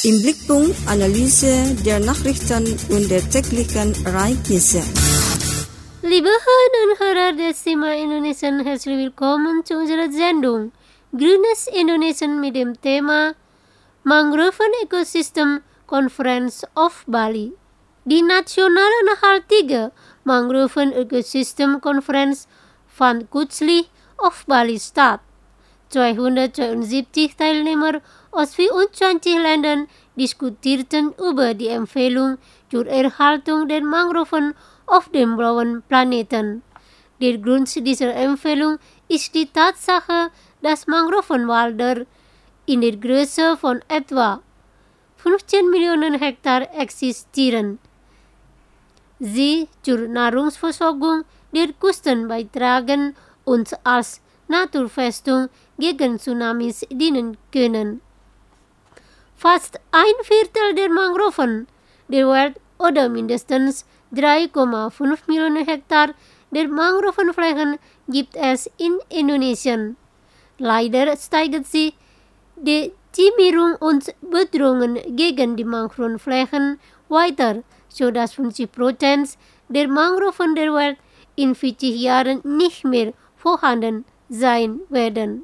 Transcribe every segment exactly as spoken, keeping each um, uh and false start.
Im Blickpunkt Analyse der Nachrichten und der täglichen Ereignisse. Liebe Hörerinnen und Hörer des Thema Indonesien, herzlich willkommen zu unserer Sendung Grünes Indonesien mit dem Thema Mangroven-Ökosystem-Konferenz auf Bali. Die nationale nachhaltige Mangroven-Ökosystem-Konferenz fand kürzlich auf Bali statt. zweihundertzweiundsiebzig Teilnehmer aus vierundzwanzig Ländern diskutierten über die Empfehlung zur Erhaltung der Mangroven auf dem blauen Planeten. Der Grund dieser Empfehlung ist die Tatsache, dass Mangrovenwälder in der Größe von etwa fünfzehn Millionen Hektar existieren. Sie zur Nahrungsversorgung der Küsten beitragen und als Naturfestung gegen Tsunamis dienen können. Fast ein Viertel der Mangroven der Welt oder mindestens drei Komma fünf Millionen Hektar der Mangrovenflächen gibt es in Indonesien. Leider steigert sich die Dämmerung und Bedrohungen gegen die Mangrovenflächen weiter, sodass fünfzig Prozent der Mangroven der Welt in vierzig Jahren nicht mehr vorhanden sein werden.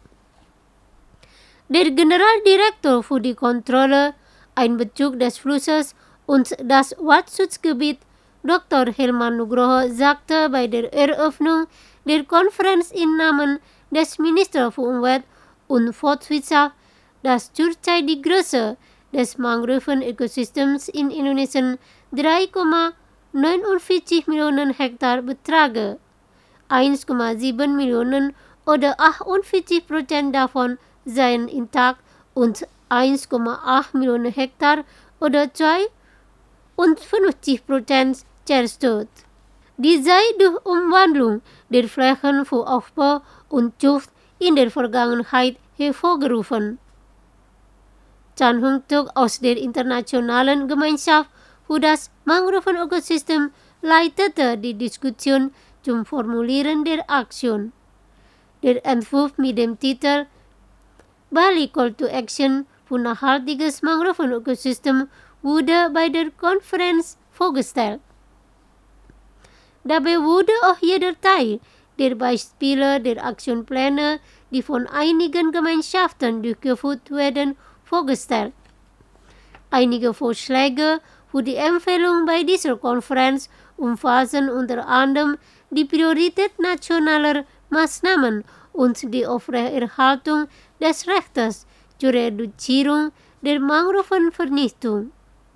Der Generaldirektor für die Kontrolle, Einbezug des Flusses und das Waldschutzgebiet, Doktor Herman Nugroho, sagte bei der Eröffnung der Konferenz im Namen des Ministers für Umwelt und Forstwirtschaft, dass zurzeit die Größe des Mangroven-Ökosystems in Indonesien drei Komma neunundvierzig Millionen Hektar betrage. eins Komma sieben Millionen oder achtundvierzig Prozent davon seien intakt und eins Komma acht Millionen Hektar oder zweiundfünfzig Prozent zerstört. Die sei durch Umwandlung der Flächen für Aufbau und Zucht in der Vergangenheit hervorgerufen. Chan Hung-tuk aus der internationalen Gemeinschaft für das Mangroven-Ökosystem leitete die Diskussion zum Formulieren der Aktion. Der Entwurf mit dem Titel Bali Call to Action für nachhaltiges Mangroven-Ökosystem wurde bei der Konferenz vorgestellt. Dabei wurde auch jeder Teil der Beispiele der Aktionspläne, die von einigen Gemeinschaften durchgeführt werden, vorgestellt. Einige Vorschläge für die Empfehlung bei dieser Konferenz umfassen unter anderem die Priorität nationaler Maßnahmen und die Aufrechterhaltung des Rechtes zur Reduzierung der Mangrovenvernichtung.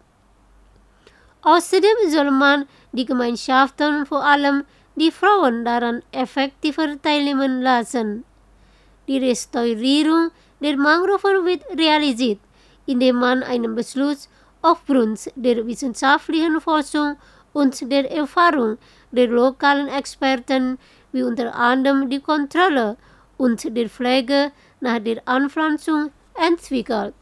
Außerdem soll man die Gemeinschaften, vor allem die Frauen, daran effektiver teilnehmen lassen. Die Restaurierung der Mangroven wird realisiert, indem man einen Beschluss aufgrund der wissenschaftlichen Forschung und der Erfahrung der lokalen Experten, wie unter anderem die Kontrolle und der Pflege nach der Anpflanzung, entwickelt.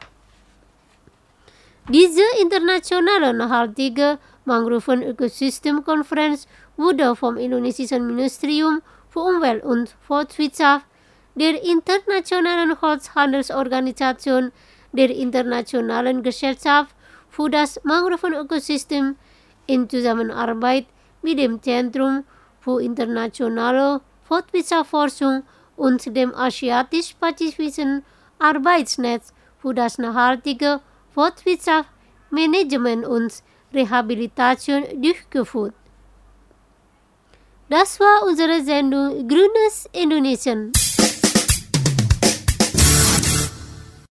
Diese internationale nachhaltige Mangroven-Ökosystem-Konferenz wurde vom indonesischen Ministerium für Umwelt und Forstwirtschaft, der Internationalen Holzhandelsorganisation, der Internationalen Gesellschaft für das Mangroven-Ökosystem in Zusammenarbeit mit dem Zentrum für internationale Forstwirtschaftsforschung und dem Asiatisch-Pazifischen Arbeitsnetz für das nachhaltige Forstwirtschaftsmanagement und Rehabilitation durchgeführt. Das war unsere Sendung Grünes Indonesien.